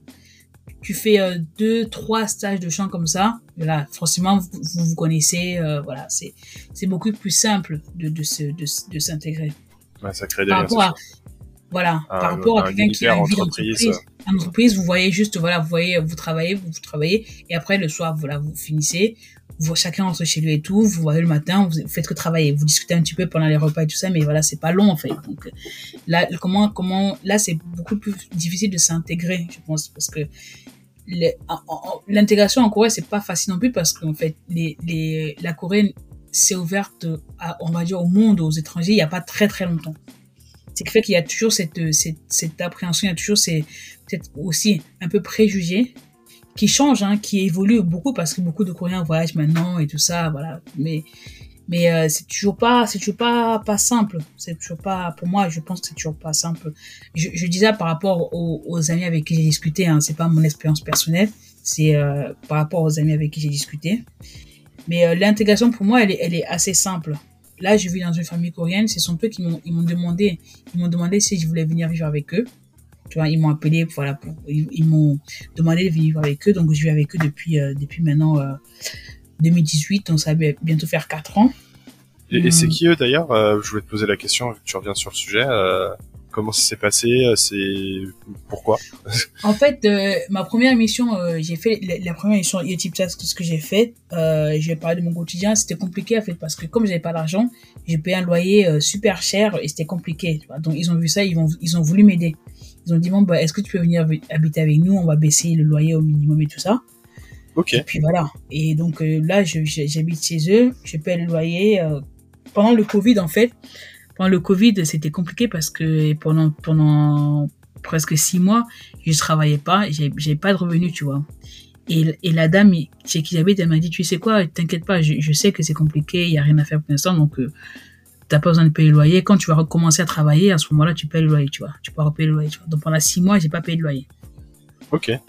Tu fais euh, deux, trois stages de chant comme ça, voilà, forcément vous vous, vous connaissez, euh, voilà, c'est c'est beaucoup plus simple de de se de, de s'intégrer. Ouais, ça crée des par liens. Rapport à, voilà, un, par rapport à quelqu'un qui a une vie d'entreprise. d'entreprise, en entreprise, vous voyez juste, voilà, vous voyez, vous travaillez, vous, vous travaillez, et après le soir, voilà, vous finissez, vous, chacun rentre chez lui et tout, vous voyez le matin, vous faites que travailler, vous discutez un petit peu pendant les repas et tout ça, mais voilà, c'est pas long en fait. Donc là, comment comment là, c'est beaucoup plus difficile de s'intégrer, je pense, parce que Les, en, en, l'intégration en Corée c'est pas facile non plus parce qu'en fait les, les, la Corée s'est ouverte à, on va dire au monde, aux étrangers il y a pas très très longtemps. C'est qui fait qu'il y a toujours cette, cette, cette appréhension, il y a toujours ces, peut-être aussi un peu préjugés qui changent, hein, qui évoluent beaucoup parce que beaucoup de Coréens voyagent maintenant et tout ça, voilà. Mais mais euh, c'est toujours pas c'est toujours pas pas simple, c'est toujours pas, pour moi je pense que c'est toujours pas simple. Je, je disais par rapport aux, aux amis avec qui j'ai discuté, hein, c'est pas mon expérience personnelle, c'est euh, par rapport aux amis avec qui j'ai discuté. Mais euh, l'intégration pour moi elle est elle est assez simple. Là je vis dans une famille coréenne, ce sont eux qui m'ont ils m'ont demandé ils m'ont demandé si je voulais venir vivre avec eux. Tu vois, ils m'ont appelé, voilà, pour, ils, ils m'ont demandé de vivre avec eux, donc je vis avec eux depuis euh, depuis maintenant euh, deux mille dix-huit, donc ça va bientôt faire quatre ans. Et, mmh. et c'est qui eux d'ailleurs euh, Je voulais te poser la question, vu que tu reviens sur le sujet. Euh, comment ça s'est passé C'est pourquoi En fait, euh, ma première mission, euh, j'ai fait la, la première mission YouTube Task, ce que j'ai fait. Euh, j'ai parlé de mon quotidien. C'était compliqué en fait parce que comme j'avais pas d'argent, j'ai payé un loyer euh, super cher et c'était compliqué. Tu vois. Donc ils ont vu ça, ils vont ils ont voulu m'aider. Ils ont dit bon bah est-ce que tu peux venir habiter avec nous, on va baisser le loyer au minimum et tout ça. Ok. Et puis voilà. Et donc euh, là, je, j'habite chez eux, je paie le loyer. Euh, pendant le Covid, en fait, pendant le Covid, c'était compliqué parce que pendant pendant presque six mois, je travaillais pas, j'avais, j'avais pas de revenus, tu vois. Et, et la dame chez qui j'habite, elle m'a dit, tu sais quoi, t'inquiète pas, je, je sais que c'est compliqué, il y a rien à faire pour l'instant, donc euh, t'as pas besoin de payer le loyer. Quand tu vas recommencer à travailler, à ce moment-là, tu payes le loyer, tu vois. Tu peux repayer le loyer, tu vois. Donc pendant six mois, j'ai pas payé le loyer. Ok.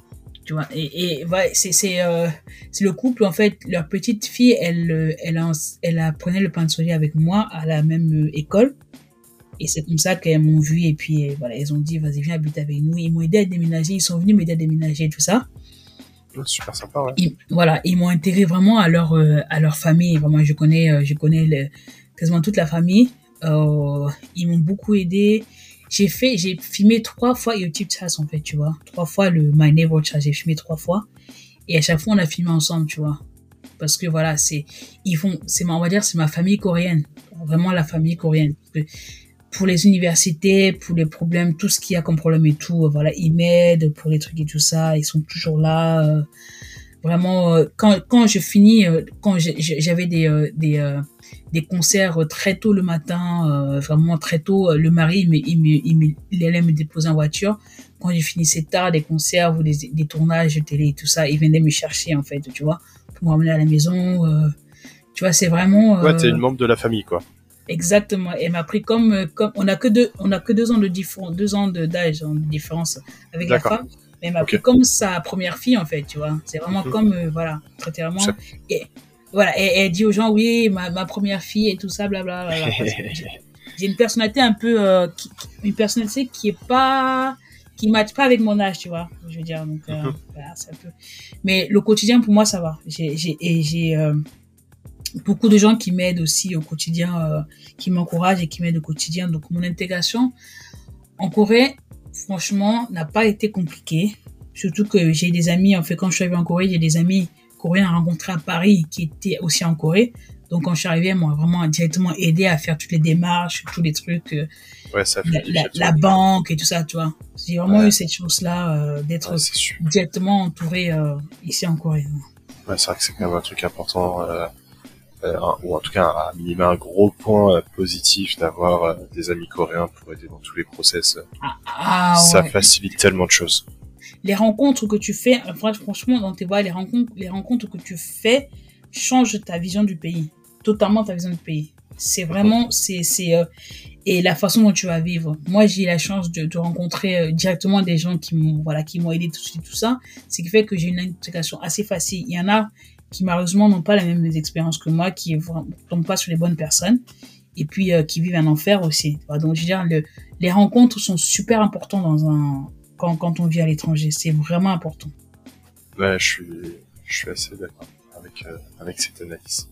Tu vois, et, et ouais, c'est c'est euh, c'est le couple en fait. Leur petite fille, elle euh, elle a, elle apprenait le pain de soleil avec moi à la même euh, école. Et c'est comme ça qu'elles m'ont vu et puis euh, voilà, elles ont dit vas-y viens habiter avec nous. Ils m'ont aidé à déménager, ils sont venus m'aider à déménager et tout ça. Ouais, super sympa, ouais. Ils, voilà, ils m'ont intégré vraiment à leur euh, à leur famille. Vraiment, je connais euh, je connais le, quasiment toute la famille. Euh, ils m'ont beaucoup aidé. J'ai fait, j'ai filmé trois fois YouTube Chats, en fait, tu vois. Trois fois le My Neighbor Chat, j'ai filmé trois fois. Et à chaque fois, on a filmé ensemble, tu vois. Parce que voilà, c'est, ils font, c'est ma, on va dire, c'est ma famille coréenne. Vraiment la famille coréenne. Pour les universités, pour les problèmes, tout ce qu'il y a comme problème et tout, voilà, ils m'aident pour les trucs et tout ça. Ils sont toujours là. Euh, vraiment, euh, quand, quand je finis, euh, quand j'avais des, euh, des, euh, des concerts très tôt le matin, euh, vraiment très tôt. Le mari, il, me, il, me, il, me, il allait me déposer en voiture. Quand je finissais tard, des concerts ou des, des tournages de télé et tout ça, il venait me chercher, en fait, tu vois, pour me ramener à la maison. Euh, tu vois, c'est vraiment... Euh, ouais, t'es une membre de la famille, quoi. Exactement. Elle m'a pris comme... comme on a que deux, on a que deux ans de différence, deux ans de, d'âge de différence avec la femme. Mais elle m'a okay. pris comme sa première fille, en fait, tu vois. C'est vraiment mmh. comme, euh, voilà, traité vraiment... Et, voilà, et elle dit aux gens, oui, ma, ma première fille et tout ça, blablabla. j'ai, j'ai une personnalité un peu, euh, qui, une personnalité qui est pas, qui matche pas avec mon âge, tu vois. Je veux dire, donc, euh, mm-hmm. voilà, c'est un peu. Mais le quotidien, pour moi, ça va. J'ai, j'ai, et j'ai euh, beaucoup de gens qui m'aident aussi au quotidien, euh, qui m'encouragent et qui m'aident au quotidien. Donc, mon intégration en Corée, franchement, n'a pas été compliquée. Surtout que j'ai des amis, en fait, quand je suis arrivée en Corée, j'ai des amis coréens rencontrés à Paris qui étaient aussi en Corée. Donc, quand je suis arrivée, ils m'ont vraiment directement aidé à faire toutes les démarches, tous les trucs, euh, ouais, ça fait la, la, la banque et tout ça, tu vois. J'ai vraiment ouais. eu cette chance-là euh, d'être ouais, directement entourée euh, ici en Corée. Ouais, c'est vrai que c'est quand même un truc important, euh, euh, ou en tout cas, à minima, un gros point euh, positif d'avoir euh, des amis coréens pour aider dans tous les process. Ah, ah, ça ouais. facilite tellement de choses. Les rencontres que tu fais, franchement, dans tes voix, les rencontres, les rencontres que tu fais changent ta vision du pays, totalement ta vision du pays. C'est vraiment, c'est, c'est, euh, et la façon dont tu vas vivre. Moi, j'ai eu la chance de, de rencontrer euh, directement des gens qui m'ont, voilà, qui m'ont aidé tout, tout ça. Ce qui fait que j'ai une intégration assez facile. Il y en a qui, malheureusement, n'ont pas les mêmes expériences que moi, qui ne tombent pas sur les bonnes personnes, et puis euh, qui vivent un enfer aussi. Donc, je veux dire, le, les rencontres sont super importantes dans un, Quand, quand on vit à l'étranger, c'est vraiment important. Ouais, je suis, je suis assez d'accord avec euh, avec cette analyse.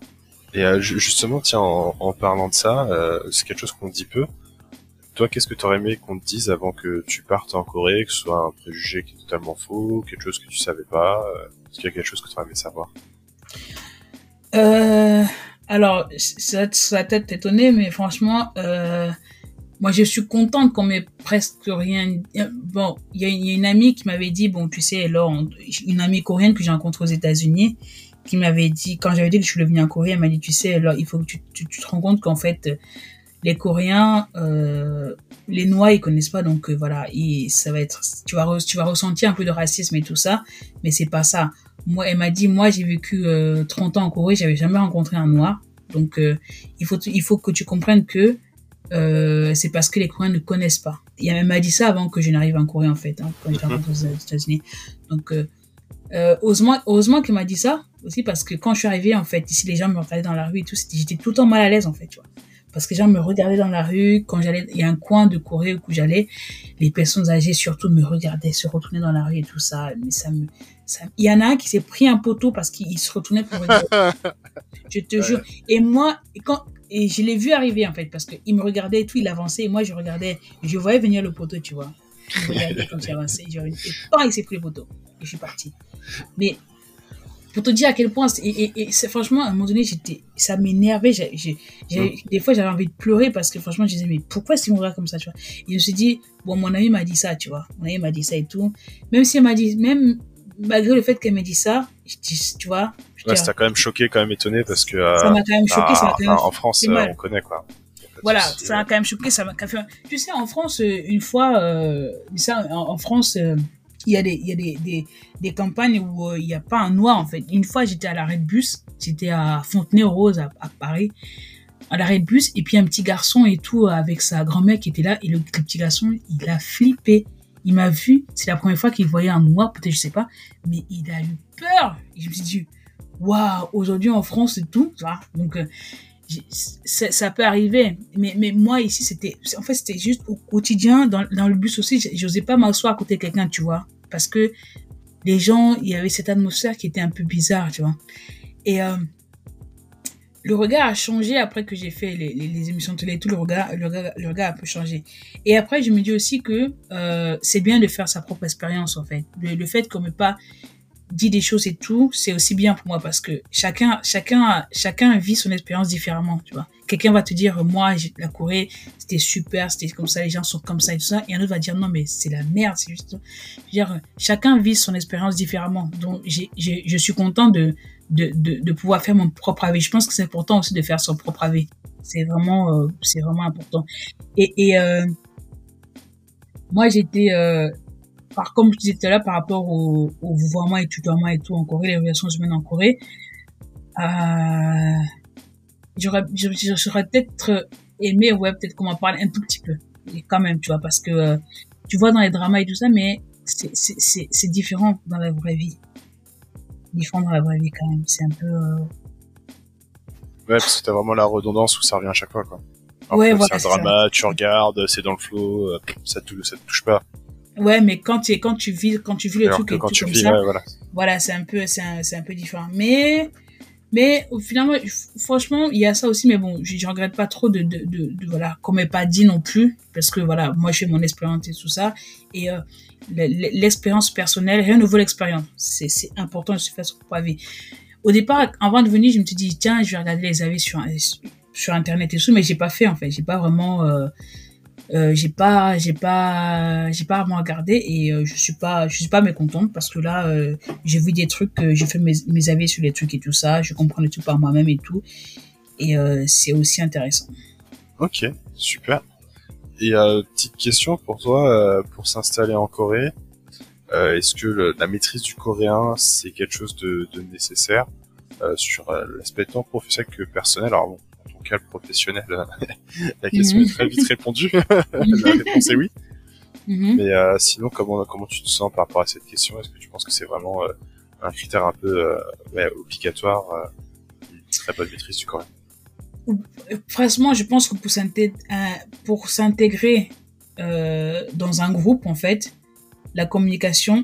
Et euh, justement, tiens, en, en parlant de ça, euh, c'est quelque chose qu'on dit peu. Toi, qu'est-ce que t'aurais aimé qu'on te dise avant que tu partes en Corée, que ce soit un préjugé qui est totalement faux, quelque chose que tu savais pas, euh, est-ce qu'il y a quelque chose que t'aurais aimé savoir? Euh, alors, ça, ça va peut-être t'étonner, mais franchement. Euh, Moi, je suis contente qu'on m'ait presque rien... Bon, il y, y a une amie qui m'avait dit, bon, tu sais, alors, une amie coréenne que j'ai rencontrée aux États-Unis, qui m'avait dit, quand j'avais dit que je suis venue en Corée, elle m'a dit, tu sais, alors, il faut que tu, tu, tu te rends compte qu'en fait, les Coréens, euh, les Noirs, ils connaissent pas, donc euh, voilà, et ça va être... Tu vas, re, tu vas ressentir un peu de racisme et tout ça, mais c'est pas ça. Moi, elle m'a dit, moi, j'ai vécu euh, trente ans en Corée, j'avais jamais rencontré un Noir, donc euh, il faut, il faut que tu comprennes que Euh, c'est parce que les Coréens ne connaissent pas. Et elle m'a dit ça avant que je n'arrive en Corée, en fait, hein, quand j'étais rencontrée aux États-Unis. Donc, euh, euh, heureusement, heureusement qu'elle m'a dit ça aussi, parce que quand je suis arrivée, en fait, ici, les gens me regardaient dans la rue et tout, j'étais tout le temps mal à l'aise, en fait, tu vois. Parce que les gens me regardaient dans la rue, quand j'allais, il y a un coin de Corée où j'allais, les personnes âgées surtout me regardaient, se retournaient dans la rue et tout ça, mais ça me, ça, il y en a un qui s'est pris un poteau parce qu'il se retournait pour regarder. Je te jure. Et moi, quand, et je l'ai vu arriver, en fait, parce qu'il me regardait et tout, il avançait, et moi, je regardais, je voyais venir le poteau, tu vois. Il me regardait comme j'avançais, et quand il s'est pris le poteau, et je suis partie. Mais, pour te dire à quel point, et, et, et c'est, franchement, à un moment donné, j'étais, ça m'énervait, j'ai, j'ai, j'ai, mmh. des fois, j'avais envie de pleurer, parce que franchement, je disais, mais pourquoi est-ce qu'il me regarde comme ça, tu vois. Et je me suis dit, bon, mon ami m'a dit ça, tu vois. Mon ami m'a dit ça et tout. Même si elle m'a dit, même, malgré le fait qu'elle m'ait dit ça, je dis, tu vois. Ouais, ça t'a quand même choqué, quand même étonné, parce que, euh, ça m'a quand même choqué, bah, ça m'a quand même enfin, en France, euh, on connaît, quoi. Voilà, ça m'a quand même choqué, ça m'a fait, tu sais, en France, une fois, euh, ça, en, en France, euh, il y a des, il y a des, des, des campagnes où euh, il n'y a pas un noir, en fait. Une fois, j'étais à l'arrêt de bus, j'étais à Fontenay-aux-Roses, à, à Paris, à l'arrêt de bus, et puis un petit garçon et tout, avec sa grand-mère qui était là, et le, le petit garçon, il a flippé. il m'a vu, c'est la première fois qu'il voyait un noir, peut-être, je sais pas, mais il a eu peur. Et je me suis dit, waouh, aujourd'hui en France et tout, tu vois. Donc, euh, ça, ça peut arriver. Mais, mais moi, ici, c'était, en fait, c'était juste au quotidien, dans, dans le bus aussi, j'osais pas m'asseoir à côté de quelqu'un, tu vois. Parce que les gens, il y avait cette atmosphère qui était un peu bizarre, tu vois. Et, euh, le regard a changé après que j'ai fait les, les, les émissions de télé et tout, le regard, le regard, le regard a un peu changé. Et après, je me dis aussi que euh, c'est bien de faire sa propre expérience, en fait. Le, le fait qu'on ne m'ait pas dit des choses et tout, c'est aussi bien pour moi parce que chacun, chacun, chacun vit son expérience différemment, tu vois. Quelqu'un va te dire, moi, j'ai la Corée, c'était super, c'était comme ça, les gens sont comme ça et tout ça. Et un autre va dire, non, mais c'est la merde, c'est juste... Je veux dire, chacun vit son expérience différemment. Donc, j'ai, j'ai, je suis content de... De, de, de pouvoir faire mon propre avis. Je pense que c'est important aussi de faire son propre avis. C'est vraiment, euh, c'est vraiment important. Et, et euh, moi, j'étais, euh, par, comme je disais tout à l'heure, par rapport au, au vouvoiement et tutoiement et tout en Corée, les relations humaines en Corée, euh, j'aurais, j'aurais peut-être aimé, ouais, peut-être qu'on m'en parle un tout petit peu. Et quand même, tu vois, parce que euh, tu vois dans les dramas et tout ça, mais c'est, c'est, c'est, c'est différent dans la vraie vie. Différent dans la vraie vie quand même, c'est un peu... Euh... Ouais, parce que t'as vraiment la redondance où ça revient à chaque fois, quoi. Alors ouais, que voilà, c'est un drama, ça. Tu regardes, c'est dans le flow, ça te, ça te touche pas. Ouais, mais quand tu, quand tu vis, quand tu vis le Alors truc que et quand tout tu comme vis, ça, ouais, voilà. voilà, c'est un peu, c'est un, c'est un peu différent. Mais, mais finalement, franchement, il y a ça aussi, mais bon, je, je regrette pas trop de, de, de, de voilà, qu'on m'ait pas dit non plus, parce que voilà, moi j'ai mon expérience et tout ça, et euh, l'expérience personnelle, rien ne vaut l'expérience. C'est, c'est important de se faire son propre avis. Au départ, avant de venir, je me suis dit, tiens, je vais regarder les avis sur, sur Internet et tout, mais j'ai pas fait, en fait. J'ai pas vraiment, euh, euh, j'ai pas, j'ai pas, j'ai pas vraiment regardé et euh, je suis pas, je suis pas mécontente parce que là, euh, j'ai vu des trucs, euh, j'ai fait mes, mes avis sur les trucs et tout ça, je comprends les trucs par moi-même et tout. Et euh, c'est aussi intéressant. Ok, super. Et euh, petite question pour toi, euh, pour s'installer en Corée, euh, est-ce que le, la maîtrise du coréen, c'est quelque chose de, de nécessaire euh, sur euh, l'aspect tant professionnel que personnel? Alors bon, en ton cas, le professionnel, la question mm-hmm. est très vite répondue. La réponse est oui. Mm-hmm. Mais euh, sinon, comment comment tu te sens par rapport à cette question? Est-ce que tu penses que c'est vraiment euh, un critère un peu euh, ouais, obligatoire, euh, une très bonne maîtrise du coréen? Franchement, je pense que pour s'intégrer, pour s'intégrer euh, dans un groupe, en fait, la communication,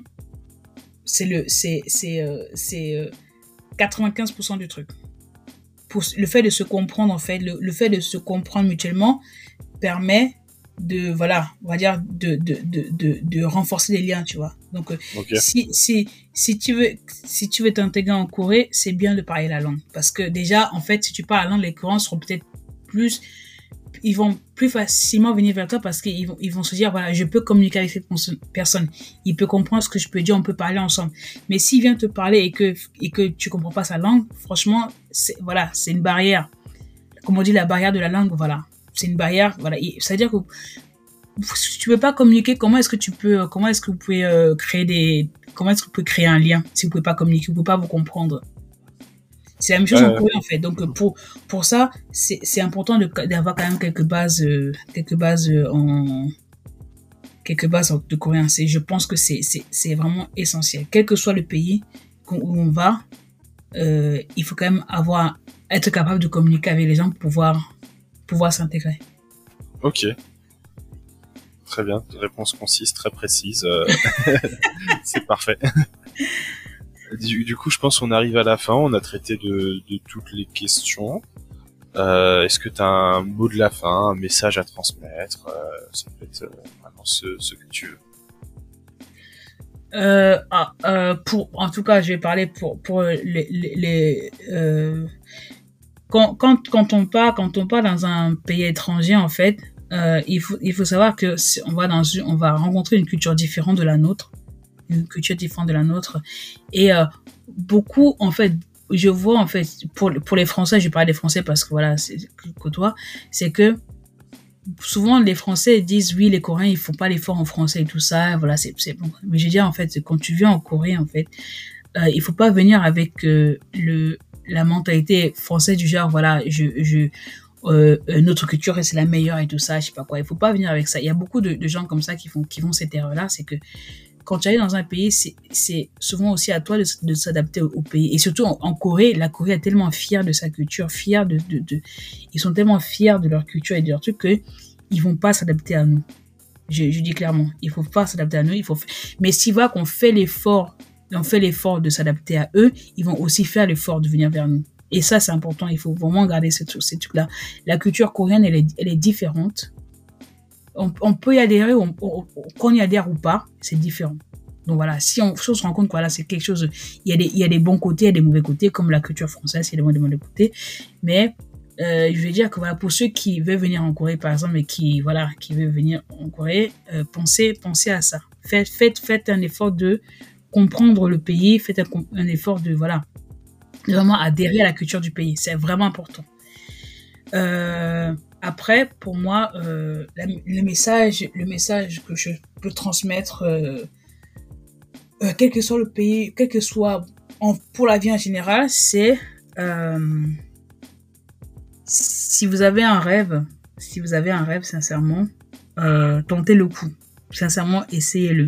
c'est le, c'est, c'est, euh, c'est euh, quatre-vingt-quinze pour cent du truc. Pour le fait de se comprendre, en fait, le, le fait de se comprendre mutuellement permet de, voilà, on va dire, de, de, de, de, de renforcer les liens, tu vois. Donc, okay. si, si, si tu veux, si tu veux t'intégrer en Corée, c'est bien de parler la langue. Parce que déjà, en fait, si tu parles la langue, les Coréens seront peut-être plus, ils vont plus facilement venir vers toi parce qu'ils vont, ils vont se dire, voilà, je peux communiquer avec cette personne. Il peut comprendre ce que je peux dire, on peut parler ensemble. Mais s'il vient te parler et que, et que tu comprends pas sa langue, franchement, c'est, voilà, c'est une barrière. Comme on dit, la barrière de la langue, voilà. C'est une barrière, voilà. C'est-à-dire que si tu peux pas communiquer, comment est-ce que tu peux, comment est-ce que vous pouvez euh, créer des, comment est-ce que vous pouvez créer un lien si vous pouvez pas communiquer, vous pouvez pas vous comprendre. C'est la même chose euh... en Corée en fait. Donc pour pour ça, c'est c'est important de d'avoir quand même quelques bases, euh, quelques bases euh, en quelques bases de coréen. C'est, je pense que c'est c'est c'est vraiment essentiel. Quel que soit le pays où on va, euh, il faut quand même avoir être capable de communiquer avec les gens pour pouvoir pouvoir s'intégrer. Ok. Très bien, réponse concise, très précise. Euh... c'est parfait. Du, du coup, je pense qu'on arrive à la fin. On a traité de, de toutes les questions. Euh, est-ce que tu as un mot de la fin, un message à transmettre? euh, Ça peut être vraiment ce, ce que tu veux. Euh, ah, euh, pour, en tout cas, je vais parler pour pour les les, les euh, quand quand quand on part quand on part dans un pays étranger en fait, euh, il faut il faut savoir que on va dans une, on va rencontrer une culture différente de la nôtre. Une culture différente de la nôtre et euh, beaucoup en fait je vois en fait pour pour les Français, je parle des Français parce que voilà c'est que toi c'est que souvent les Français disent oui les Coréens ils font pas l'effort en français et tout ça voilà c'est c'est bon mais je veux dire en fait quand tu viens en Corée en fait euh, il faut pas venir avec euh, le la mentalité française du genre voilà je je euh, euh, notre culture c'est la meilleure et tout ça, je sais pas quoi. Il faut pas venir avec ça. Il y a beaucoup de, de gens comme ça qui font qui font cette erreur là, c'est que quand tu arrives dans un pays, c'est c'est souvent aussi à toi de, de s'adapter au, au pays. Et surtout en, en Corée, la Corée est tellement fière de sa culture, fière de, de de ils sont tellement fiers de leur culture et de leur truc que ils vont pas s'adapter à nous. Je, je dis clairement, il faut pas s'adapter à nous, il faut. Mais s'ils voient qu'on fait l'effort, on fait l'effort de s'adapter à eux, ils vont aussi faire l'effort de venir vers nous. Et ça, c'est important. Il faut vraiment garder ces, ces trucs-là. La culture coréenne, elle est, elle est différente. On, on peut y adhérer, on, on, qu'on y adhère ou pas, c'est différent. Donc voilà, si on, si on se rend compte que voilà, c'est quelque chose, il y a des, il y a des bons côtés, il y a des mauvais côtés, comme la culture française, il y a des mauvais côtés. Mais euh, je vais dire que voilà, pour ceux qui veulent venir en Corée, par exemple, et qui voilà, qui veulent venir en Corée, euh, pensez, pensez à ça. Faites, faites, faites un effort de comprendre le pays, faites un, un effort de voilà. Vraiment adhérer à la culture du pays, c'est vraiment important. Euh, après, pour moi, euh, la, le message, le message que je peux transmettre, euh, euh, quel que soit le pays, quel que soit en, pour la vie en général, c'est euh, si vous avez un rêve, si vous avez un rêve, sincèrement, euh, tentez le coup. Sincèrement, essayez-le.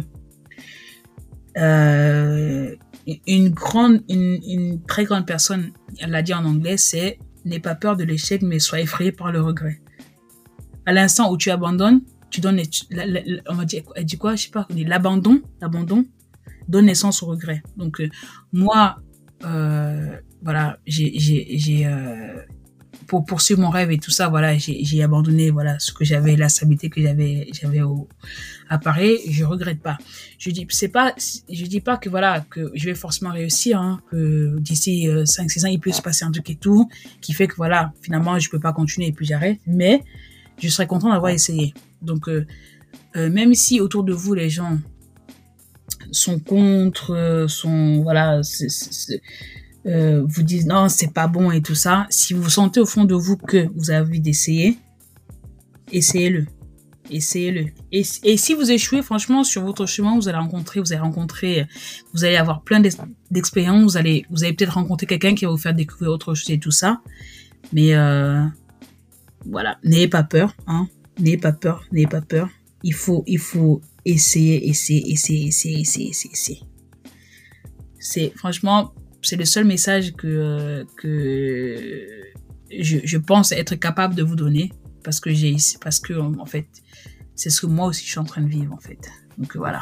Euh, Une grande, une, une très grande personne, elle l'a dit en anglais, c'est n'aie pas peur de l'échec, mais sois effrayé par le regret. À l'instant où tu abandonnes, tu donnes, la, la, la, on va dire, elle dit quoi, je sais pas, l'abandon, l'abandon donne naissance au regret. Donc euh, moi, euh, voilà, j'ai, j'ai, j'ai euh, pour poursuivre mon rêve et tout ça, voilà, j'ai, j'ai abandonné, voilà, ce que j'avais, la stabilité que j'avais, j'avais au, à Paris. Je regrette pas. Je dis, c'est pas, je dis pas que voilà, que je vais forcément réussir, hein, que d'ici euh, cinq six ans, il peut se passer un truc et tout, qui fait que voilà, finalement, je peux pas continuer et puis j'arrête. Mais, je serais content d'avoir essayé. Donc, euh, euh, même si autour de vous, les gens sont contre, sont, voilà, c'est, c'est, c'est, Euh, vous disent non, c'est pas bon et tout ça, si vous sentez au fond de vous que vous avez envie d'essayer, essayez-le. Essayez-le. Et, et si vous échouez, franchement, sur votre chemin, vous allez rencontrer, vous allez rencontrer, vous allez avoir plein d'expériences, vous allez, vous allez peut-être rencontrer quelqu'un qui va vous faire découvrir autre chose et tout ça. Mais, euh, voilà. N'ayez pas peur, hein. N'ayez pas peur, n'ayez pas peur. Il faut, il faut essayer, essayer, essayer, essayer, essayer, essayer, essayer. C'est, franchement, c'est le seul message que, que je, je pense être capable de vous donner parce que j'ai, parce que, en fait, c'est ce que moi aussi je suis en train de vivre, en fait. Donc, voilà.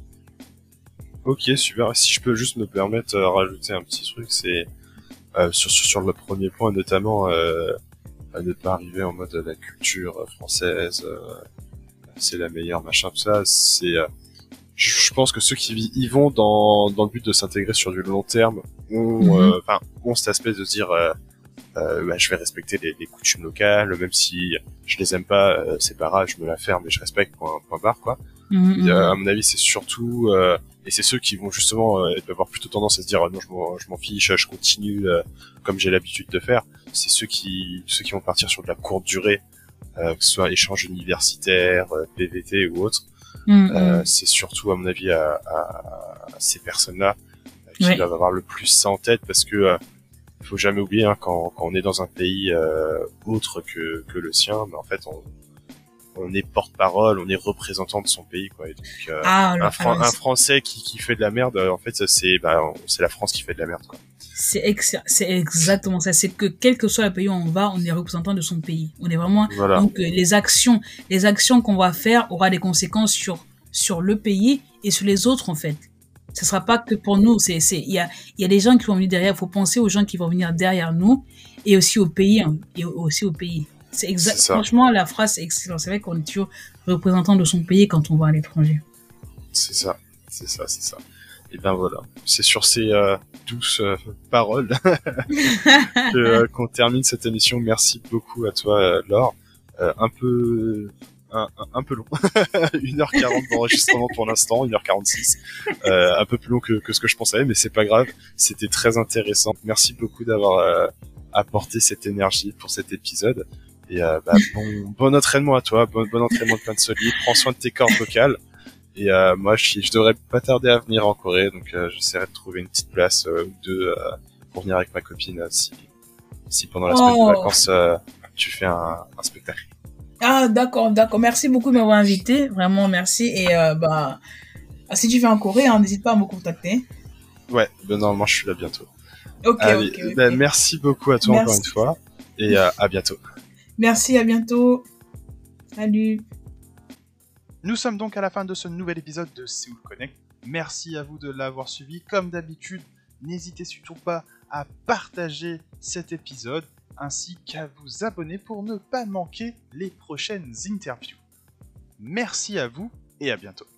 Ok, super. Si je peux juste me permettre de rajouter un petit truc, c'est, euh, sur, sur, sur le premier point, notamment, euh, à ne pas arriver en mode la culture française, euh, c'est la meilleure, machin, tout ça, c'est, euh, je pense que ceux qui y vont dans, dans le but de s'intégrer sur du long terme ont, euh, enfin, mm-hmm. ont cet aspect de se dire, euh, euh, bah, je vais respecter les, les coutumes locales, même si je les aime pas, euh, c'est pas grave, je me la ferme, mais je respecte, point, point barre, quoi. Mm-hmm. Et, euh, à mon avis, c'est surtout, euh, et c'est ceux qui vont justement euh, avoir plutôt tendance à se dire, euh, non, je m'en, je m'en fiche, je continue euh, comme j'ai l'habitude de faire. C'est ceux qui, ceux qui vont partir sur de la courte durée, euh, que ce soit échange universitaire, euh, P V T ou autre. Mmh, euh, mmh. C'est surtout à mon avis à, à, à ces personnes-là euh, qui ouais. doivent avoir le plus ça en tête parce que euh, il faut jamais oublier hein, quand, quand on est dans un pays euh, autre que, que le sien, mais en fait on, on est porte-parole, on est représentant de son pays quoi. Et donc euh, ah, un, Fran- un Français qui, qui fait de la merde, en fait c'est bah c'est la France qui fait de la merde quoi. C'est ex- c'est exactement ça. C'est que quel que soit le pays où on va, on est représentant de son pays. On est vraiment voilà. Donc les actions, les actions qu'on va faire aura des conséquences sur sur le pays et sur les autres en fait. Ce sera pas que pour nous. C'est c'est il y a il y a des gens qui vont venir derrière. Il faut penser aux gens qui vont venir derrière nous et aussi au pays hein, et aussi au pays. C'est exact. C'est franchement, la phrase est excellente. C'est vrai qu'on est toujours représentant de son pays quand on va à l'étranger. C'est ça, c'est ça, c'est ça. Et ben voilà, c'est sur ces euh, douces euh, paroles que, euh, qu'on termine cette émission. Merci beaucoup à toi, euh, Laure. Euh, un peu, un, un, un peu long, une heure quarante d'enregistrement pour l'instant, une heure quarante-six. Euh, un peu plus long que, que ce que je pensais, mais c'est pas grave. C'était très intéressant. Merci beaucoup d'avoir euh, apporté cette énergie pour cet épisode. Et euh, bah, bon, bon entraînement à toi, bon, bon entraînement de plein de solide. Prends soin de tes cordes vocales. Et euh, moi, je, je devrais pas tarder à venir en Corée, donc euh, j'essaierai de trouver une petite place ou euh, deux euh, pour venir avec ma copine euh, si, si pendant la oh. semaine de vacances, euh, tu fais un, un spectacle. Ah, d'accord, d'accord. Merci beaucoup de m'avoir invité. Vraiment, merci. Et euh, bah, si tu viens en Corée, hein, n'hésite pas à me contacter. Ouais, ben normalement je suis là bientôt. Ok, Allez, ok, ok. ben, merci beaucoup à toi Merci. encore une fois et euh, à bientôt. Merci, à bientôt. Salut. Nous sommes donc à la fin de ce nouvel épisode de Séoul Connect. Merci à vous de l'avoir suivi. Comme d'habitude, n'hésitez surtout pas à partager cet épisode ainsi qu'à vous abonner pour ne pas manquer les prochaines interviews. Merci à vous et à bientôt.